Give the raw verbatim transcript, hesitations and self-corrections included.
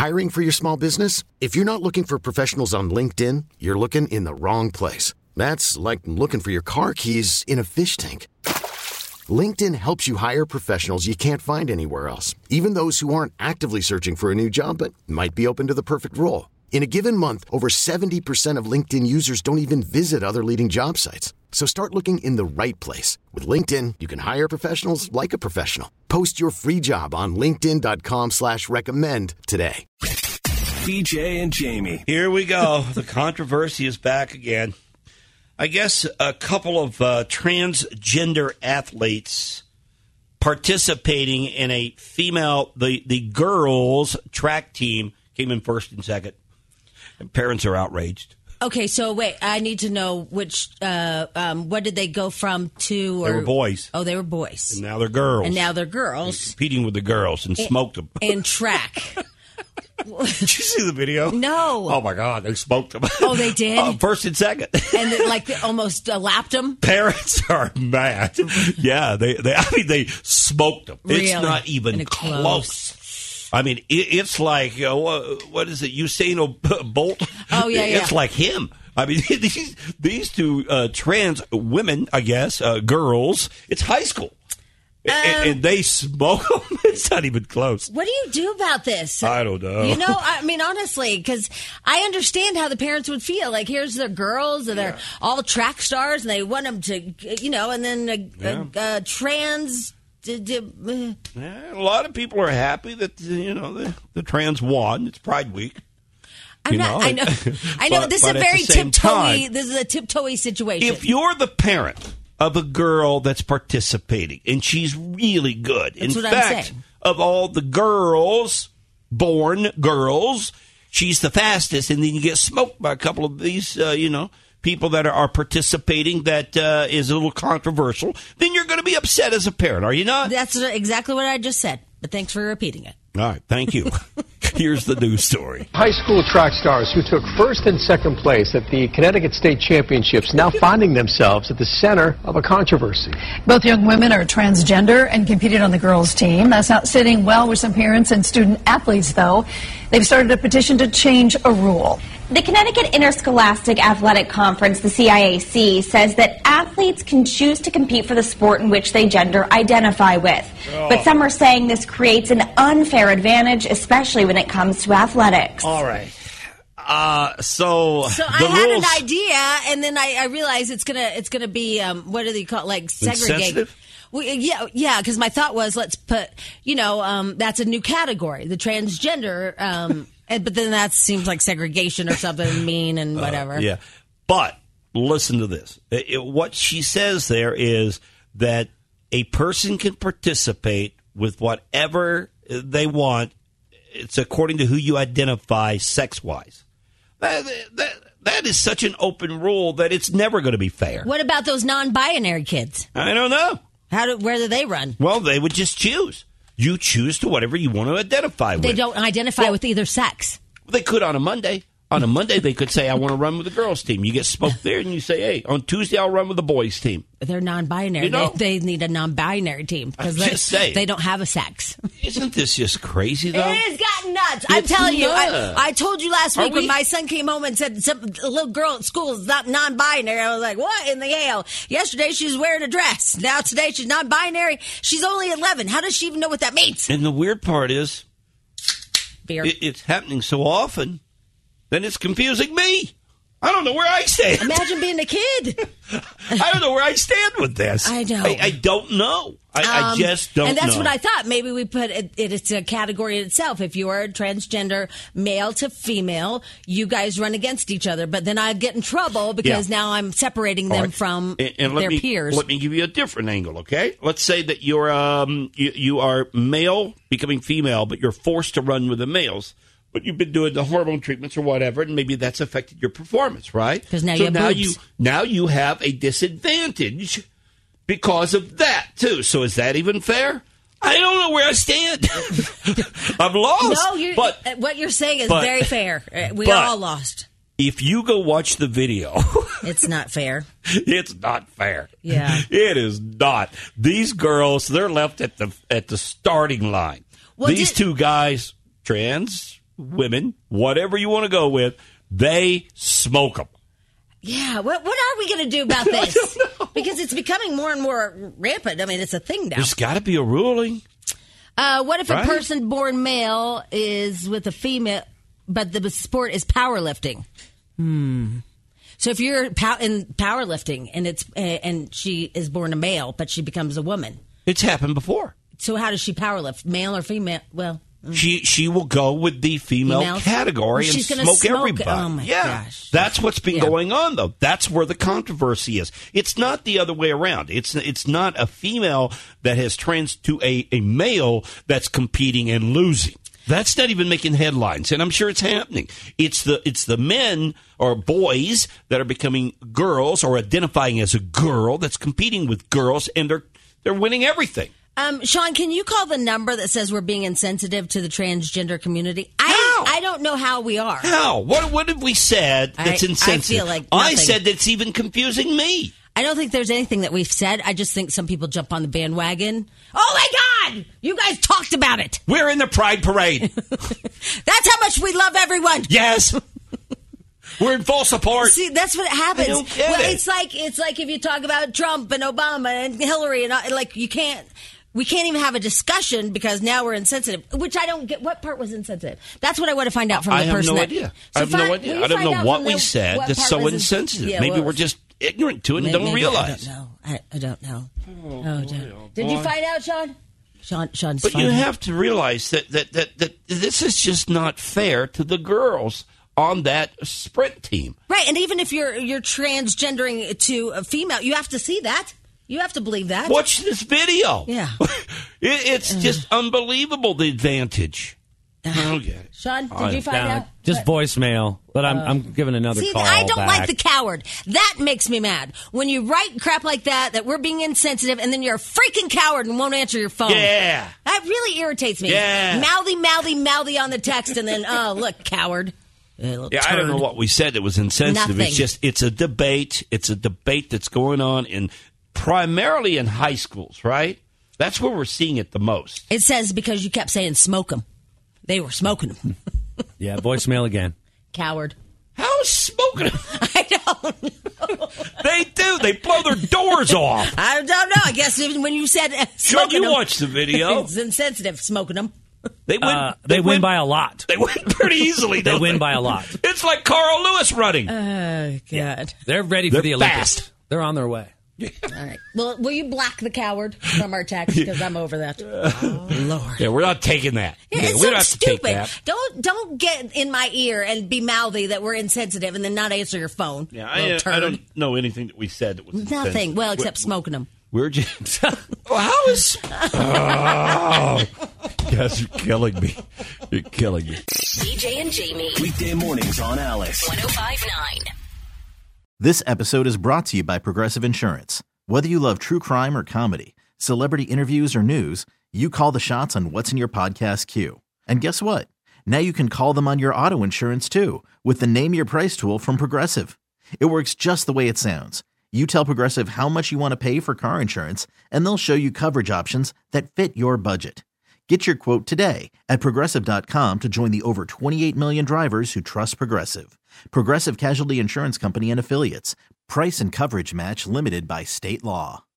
Hiring for your small business? If you're not looking for professionals on LinkedIn, you're looking in the wrong place. That's like looking for your car keys in a fish tank. LinkedIn helps you hire professionals you can't find anywhere else, even those who aren't actively searching for a new job but might be open to the perfect role. In a given month, over seventy percent of LinkedIn users don't even visit other leading job sites. So start looking in the right place. With LinkedIn, you can hire professionals like a professional. Post your free job on linkedin.com slash recommend today. B J and Jamie. Here we go. The controversy is back again. I guess a couple of uh, transgender athletes participating in a female, the, the girls' track team came in first and second. And parents are outraged. Okay, so wait, I need to know which, uh, um, what did they go from to? Or, they were boys. Oh, they were boys. And now they're girls. And now they're girls. They're competing with the girls and, and smoked them. In track. Did you see the video? No. Oh, my God. They smoked them. Oh, they did? Oh, first and second. And they, like, they almost uh, lapped them? Parents are mad. Yeah, they, they. I mean, they smoked them. Really? It's not even close. close. I mean, it, it's like, you know, what is it, Usain Bolt? Oh, yeah, yeah. It's like him. I mean, these these two uh, trans women, I guess, uh, girls, it's high school. Um, and, and they smoke them. It's not even close. What do you do about this? I don't know. You know, I mean, honestly, because I understand how the parents would feel. Like, here's their girls, and they're yeah. all track stars, and they want them to, you know, and then a, yeah. a, a trans... D- d- uh. yeah, a lot of people are happy that, you know, the, the trans won. It's Pride Week. I'm not, know? I know. I know. But, this is a very tiptoey. This is a tiptoey situation. If you're the parent of a girl that's participating and she's really good, that's in what fact, I'm saying. of all the girls, born girls, she's the fastest, and then you get smoked by a couple of these, uh, you know, people that are, are participating that uh, is a little controversial, then you're going to be upset as a parent, are you not? That's exactly what I just said, but thanks for repeating it. All right, thank you. Here's the news story. High school track stars who took first and second place at the Connecticut State Championships now finding themselves at the center of a controversy. Both young women are transgender and competed on the girls' team. That's not sitting well with some parents and student athletes, though. They've started a petition to change a rule. The Connecticut Interscholastic Athletic Conference, the C I A C, says that athletes can choose to compete for the sport in which they gender identify with. Oh. But some are saying this creates an unfair advantage, especially when it comes to athletics. All right. Uh, so so I had rules... an idea, and then I, I realized it's gonna it's gonna be um, what do they call it? Like segregated. Well, yeah, yeah. Because my thought was, let's put, you know, um, that's a new category, the transgender. Um, and, but then that seems like segregation or something mean and whatever. Uh, yeah, but listen to this. It, it, what she says there is that a person can participate with whatever they want. It's according to who you identify sex-wise. That, that, that is such an open rule that it's never going to be fair. What about those non-binary kids? I don't know. How do, where do they run? Well, they would just choose. You choose to whatever you want to identify with. They don't identify well, with either sex. They could on a Monday. On a Monday, they could say, I want to run with the girls' team. You get smoked there, and you say, hey, on Tuesday, I'll run with the boys' team. They're non-binary. You know, they, they need a non-binary team because they, they don't have a sex. Isn't this just crazy, though? It has gotten nuts. It's I'm telling nuts. you. I, I told you last week we? when my son came home and said some, a little girl at school is not non-binary. I was like, what in the hell? Yesterday, she was wearing a dress. Now today, she's non-binary. She's only eleven. How does she even know what that means? And the weird part is, Beer. It, it's happening so often. Then it's confusing me. I don't know where I stand. Imagine being a kid. I don't know where I stand with this. I know. I, I don't know. I, um, I just don't know. And that's know. what I thought. Maybe we put it, it's a category in itself. If you are a transgender male to female, you guys run against each other. But then I'd get in trouble because yeah. now I'm separating them right. from and, and their me, peers. Let me give you a different angle, okay? Let's say that you're um you, you are male becoming female, but you're forced to run with the males. But you've been doing the hormone treatments or whatever, and maybe that's affected your performance, right? Because now so you have now boobs. you now you have a disadvantage because of that too. So is that even fair? I don't know where I stand. I'm lost. No, you're, but what you're saying is but, very fair. We but, are all lost. If you go watch the video, it's not fair. It's not fair. Yeah, it is not. These girls, they're left at the at the starting line. Well, These did, two guys, trans. women, whatever you want to go with, they smoke them. Yeah, what what are we going to do about this? Because it's becoming more and more rampant. I mean, it's a thing now. There's got to be a ruling. Uh, what if Right? a person born male is with a female, but the sport is powerlifting? Hmm. So if you're pow- in powerlifting and it's uh, and she is born a male, but she becomes a woman, It's happened before. so how does she powerlift? Male or female? Well, She she will go with the female Females? category Well, and she's gonna smoke, smoke- everybody. oh, my yeah, gosh. that's what's been Yeah. going on, though. That's where the controversy is. It's not the other way around. It's it's not a female that has trans to a, a male that's competing and losing. That's not even making headlines, and I'm sure it's happening. It's the it's the men or boys that are becoming girls or identifying as a girl that's competing with girls, and they're they're winning everything. Um, Sean, can you call the number that says we're being insensitive to the transgender community? I How? I don't know how we are. How? What what have we said that's I- I insensitive? feel like I nothing. said that's even confusing me. I don't think there's anything that we've said. I just think some people jump on the bandwagon. Oh my God! You guys talked about it. We're in the Pride Parade. That's how much we love everyone. Yes. We're in full support. See, that's what happens. I don't get well, it. it's like it's like if you talk about Trump and Obama and Hillary and all, like you can't. We can't even have a discussion because now we're insensitive, which I don't get. What part was insensitive? That's what I want to find out from the I have person. no that- idea. So I have find- no will idea. you I don't find know out what from we them said what that's part so was ins- insensitive. Yeah, Maybe well, we're just ignorant to it and may- don't maybe- realize. I don't know. I, I don't know. Oh, don't- Did you find out, Sean? Sean, Sean's But you finding- have to realize that, that, that, that this is just not fair to the girls on that sprint team. Right, and even if you're you're transgendering to a female, you have to see that. You have to believe that. Watch this video. Yeah. It, it's just unbelievable, the advantage. I don't get it. Sean, did I- you find Down. out? Just What? voicemail, but I'm I'm giving another See, call I don't back. like the coward. That makes me mad. When you write crap like that, that we're being insensitive, and then you're a freaking coward and won't answer your phone. Yeah. That really irritates me. Yeah. Mouthy, mouthy, mouthy on the text, and then, oh, look, coward. Uh, little Yeah, I don't know turd. what we said that was insensitive. Nothing. It's just, it's a debate. It's a debate that's going on in primarily in high schools, right? That's where we're seeing it the most. It says because you kept saying smoke them. They were smoking them. Yeah, voicemail again. Coward. How is smoking? I don't know. They do. They blow their doors off. I don't know. I guess even when you said uh, Sean, smoking you them, watched the video. it's insensitive smoking them. They win. Uh, they, win, by a lot. They win pretty easily. They don't win by a lot. It's like Carl Lewis running. Oh, God. They're ready for They're the Olympics. fast. They're on their way. All right. Well, will you block the coward from our text? Because I'm over that. Oh, Lord. Yeah, we're not taking that. Yeah, Yeah, it's we so don't have to take stupid. that. Don't don't get in my ear and be mouthy that we're insensitive and then not answer your phone. Yeah, little I, turd. I don't know anything that we said that was Nothing. insensitive. Well, except We're- smoking them. We're just. Well, how is? Oh, you guys are killing me. You're killing me. B J and Jamie. Weekday mornings on Alice. one oh five point nine. This episode is brought to you by Progressive Insurance. Whether you love true crime or comedy, celebrity interviews or news, you call the shots on what's in your podcast queue. And guess what? Now you can call them on your auto insurance too with the Name Your Price tool from Progressive. It works just the way it sounds. You tell Progressive how much you want to pay for car insurance, and they'll show you coverage options that fit your budget. Get your quote today at Progressive dot com to join the over twenty-eight million drivers who trust Progressive. Progressive Casualty Insurance Company and Affiliates. Price and coverage match limited by state law.